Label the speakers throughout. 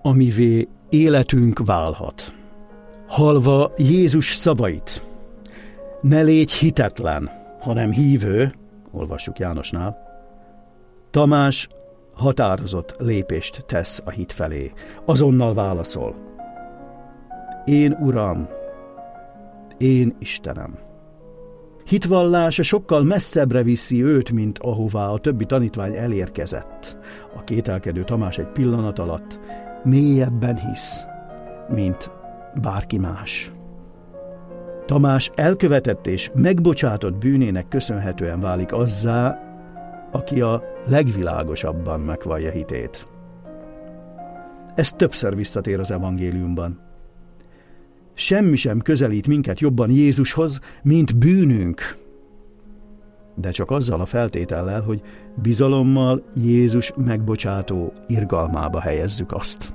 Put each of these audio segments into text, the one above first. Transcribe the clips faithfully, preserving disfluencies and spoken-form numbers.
Speaker 1: amivé életünk válhat. Hallva Jézus szavait, ne légy hitetlen, hanem hívő, olvassuk Jánosnál, Tamás határozott lépést tesz a hit felé. Azonnal válaszol: én Uram, én Istenem. Hitvallása sokkal messzebbre viszi őt, mint ahová a többi tanítvány elérkezett. A kételkedő Tamás egy pillanat alatt mélyebben hisz, mint bárki más. Tamás elkövetett és megbocsátott bűnének köszönhetően válik azzá, aki a legvilágosabban megvallja hitét. Ez többször visszatér az evangéliumban. Semmi sem közelít minket jobban Jézushoz, mint bűnünk. De csak azzal a feltétellel, hogy bizalommal Jézus megbocsátó irgalmába helyezzük azt.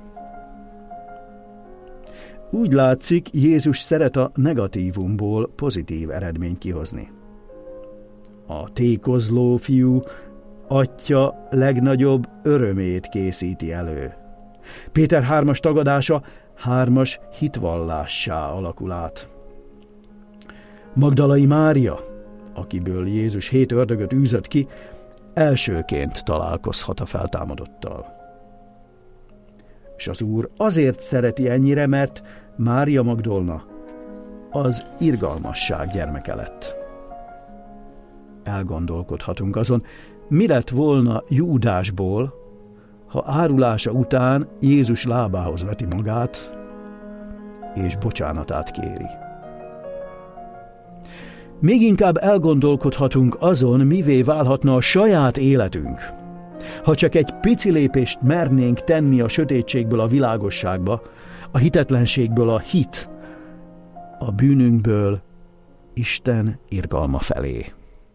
Speaker 1: Úgy látszik, Jézus szeret a negatívumból pozitív eredményt kihozni. A tékozló fiú atya legnagyobb örömét készíti elő. Péter hármas tagadása hármas hitvallássá alakul át. Magdalai Mária, akiből Jézus hét ördögöt űzött ki, elsőként találkozhat a feltámadottal. És az Úr azért szereti ennyire, mert Mária Magdolna az irgalmasság gyermeke lett. Elgondolkodhatunk azon, mi lett volna Júdásból, ha árulása után Jézus lábához veti magát, és bocsánatát kéri. Még inkább elgondolkodhatunk azon, mivé válhatna a saját életünk, ha csak egy pici lépést mernénk tenni a sötétségből a világosságba, a hitetlenségből a hit, a bűnünkből Isten irgalma felé.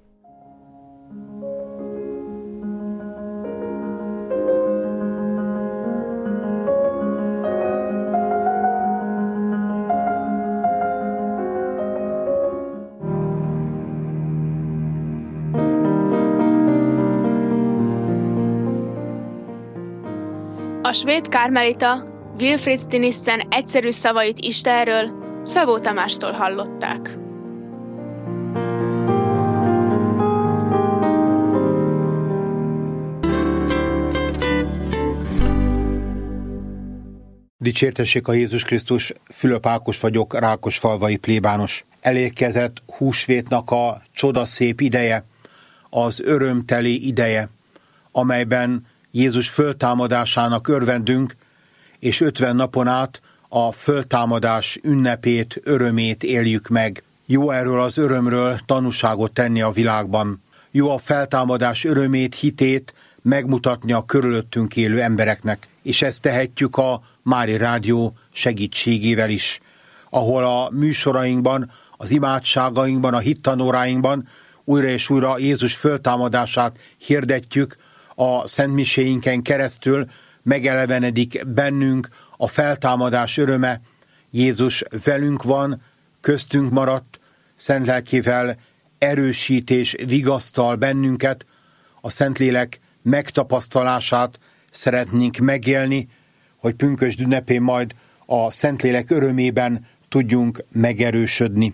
Speaker 2: A svéd kármelita Wilfrid Stinissen egyszerű szavait Istenről Szabó Tamástól hallották.
Speaker 3: Dicsértessék a Jézus Krisztus, Fülöp Ákos vagyok, rákosfalvai plébános. Elérkezett húsvétnak a csodaszép ideje, az örömteli ideje, amelyben Jézus föltámadásának örvendünk, és ötven napon át a föltámadás ünnepét, örömét éljük meg. Jó erről az örömről tanúságot tenni a világban. Jó a feltámadás örömét, hitét megmutatni a körülöttünk élő embereknek. És ezt tehetjük a Mária Rádió segítségével is, ahol a műsorainkban, az imádságainkban, a hittanóráinkban újra és újra Jézus föltámadását hirdetjük, a szentmiséinken keresztül megelevenedik bennünk a feltámadás öröme. Jézus velünk van, köztünk maradt, szent lelkével erősít és vigasztal bennünket, a Szentlélek megtapasztalását szeretnénk megélni, hogy pünkösd ünnepén majd a Szentlélek örömében tudjunk megerősödni.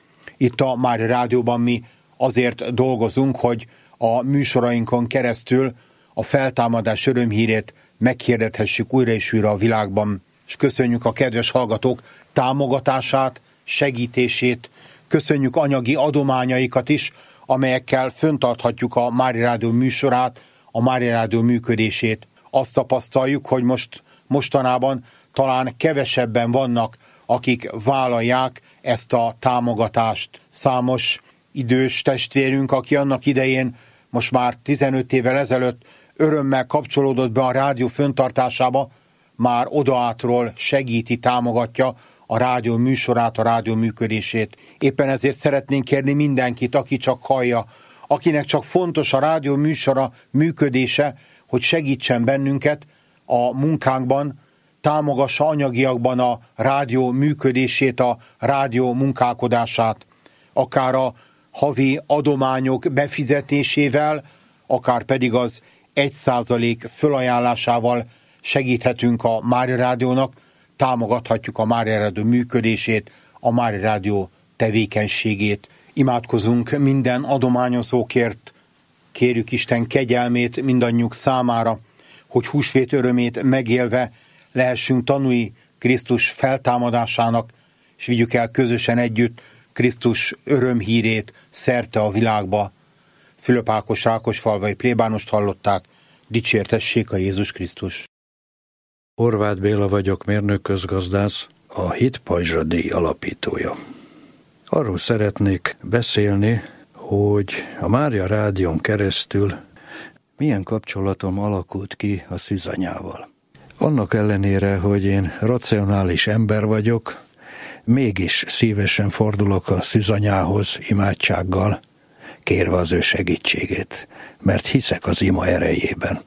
Speaker 3: Itt a Mária Rádióban mi azért dolgozunk, hogy a műsorainkon keresztül a feltámadás örömhírét meghirdethessük újra és újra a világban. És köszönjük a kedves hallgatók támogatását, segítését, köszönjük anyagi adományaikat is, amelyekkel fenntarthatjuk a Mária Rádió műsorát, a Mária Rádió működését. Azt tapasztaljuk, hogy most mostanában talán kevesebben vannak, akik vállalják ezt a támogatást. Számos idős testvérünk, aki annak idején, most már tizenöt évvel ezelőtt örömmel kapcsolódott be a rádió fenntartásába, már odaátról segíti, támogatja a rádió műsorát, a rádió működését. Éppen ezért szeretnénk kérni mindenkit, aki csak hallja, akinek csak fontos a rádió műsora működése, hogy segítsen bennünket a munkánkban, támogassa anyagiakban a rádió működését, a rádió munkálkodását, akár a havi adományok befizetésével, akár pedig az egy százalék fölajánlásával segíthetünk a Mária Rádiónak, támogathatjuk a Mária Rádió működését, a Mária Rádió tevékenységét. Imádkozunk minden adományozókért, kérjük Isten kegyelmét mindannyiuk számára, hogy húsvét örömét megélve lehessünk tanúi Krisztus feltámadásának, és vigyük el közösen együtt Krisztus örömhírét szerte a világba. Fülöp Ákos rákosfalvai plébánost hallották, dicsértessék a Jézus Krisztus.
Speaker 4: Horváth Béla vagyok, mérnök közgazdász, a Hit Pajzsa díj alapítója. Arról szeretnék beszélni, hogy a Mária Rádión keresztül milyen kapcsolatom alakult ki a szűzanyával. Annak ellenére, hogy én racionális ember vagyok, mégis szívesen fordulok a szűzanyához imádsággal, kérve az ő segítségét, mert hiszek az ima erejében.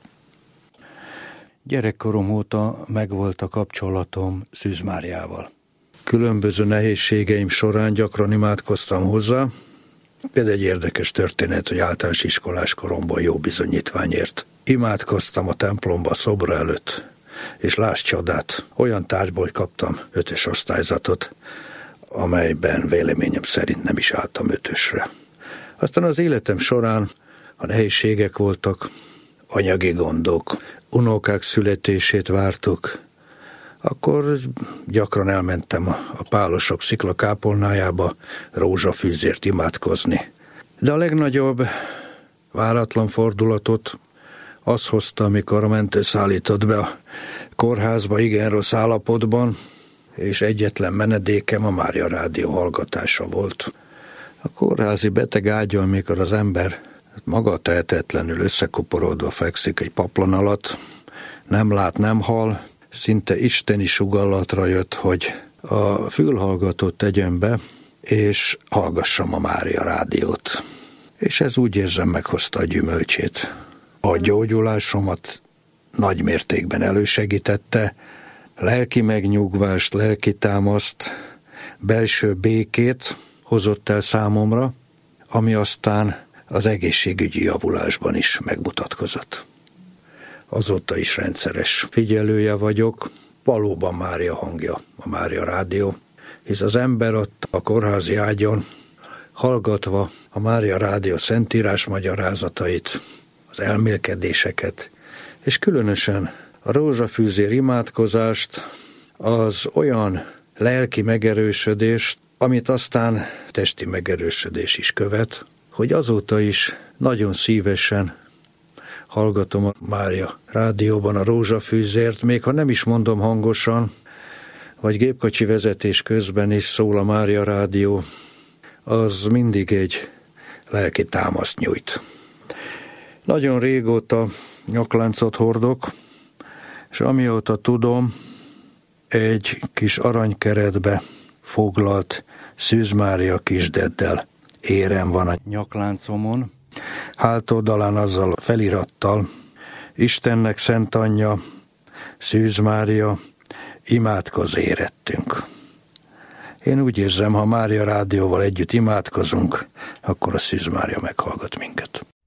Speaker 4: Gyerekkorom óta megvolt a kapcsolatom Szűz Máriával. Különböző nehézségeim során gyakran imádkoztam hozzá. Például egy érdekes történet, hogy általános iskolás koromban jó bizonyítványért. Imádkoztam a templomba szobra előtt, és láss csodát, olyan tárgyból kaptam ötös osztályzatot, amelyben véleményem szerint nem is álltam ötösre. Aztán az életem során a nehézségek voltak, anyagi gondok, unokák születését vártuk, akkor gyakran elmentem a Pálosok sziklakápolnájába rózsafűzért imádkozni. De a legnagyobb váratlan fordulatot az hozta, amikor a mentő szállított be a kórházba igen rossz állapotban, és egyetlen menedékem a Mária Rádió hallgatása volt. A kórházi beteg ágyon, amikor az ember maga tehetetlenül összekuporodva fekszik egy paplan alatt, nem lát, nem hall, szinte isteni sugallatra jött, hogy a fülhallgatót tegyem be, és hallgassam a Mária Rádiót. És ez úgy érzem meghozta a gyümölcsét. A gyógyulásomat nagy mértékben elősegítette, lelki megnyugvást, lelki támaszt, belső békét hozott el számomra, ami aztán az egészségügyi javulásban is megmutatkozott. Azóta is rendszeres figyelője vagyok, valóban Mária hangja, a Mária Rádió, hisz az ember ott a kórházi ágyon, hallgatva a Mária Rádió szentírás magyarázatait, az elmélkedéseket, és különösen a rózsafűzér imádkozást, az olyan lelki megerősödést, amit aztán testi megerősödés is követ, hogy azóta is nagyon szívesen hallgatom a Mária Rádióban a rózsafűzért, még ha nem is mondom hangosan, vagy gépkocsi vezetés közben is szól a Mária Rádió, az mindig egy lelki támaszt nyújt. Nagyon régóta nyakláncot hordok, és amióta tudom, egy kis aranykeretbe foglalt Szűz Mária kisdeddel érem van a nyakláncomon, hátoldalán azzal a felirattal: Istennek szent anyja, Szűz Mária, imádkozz érettünk. Én úgy érzem, ha Mária Rádióval együtt imádkozunk, akkor a Szűz Mária meghallgat minket.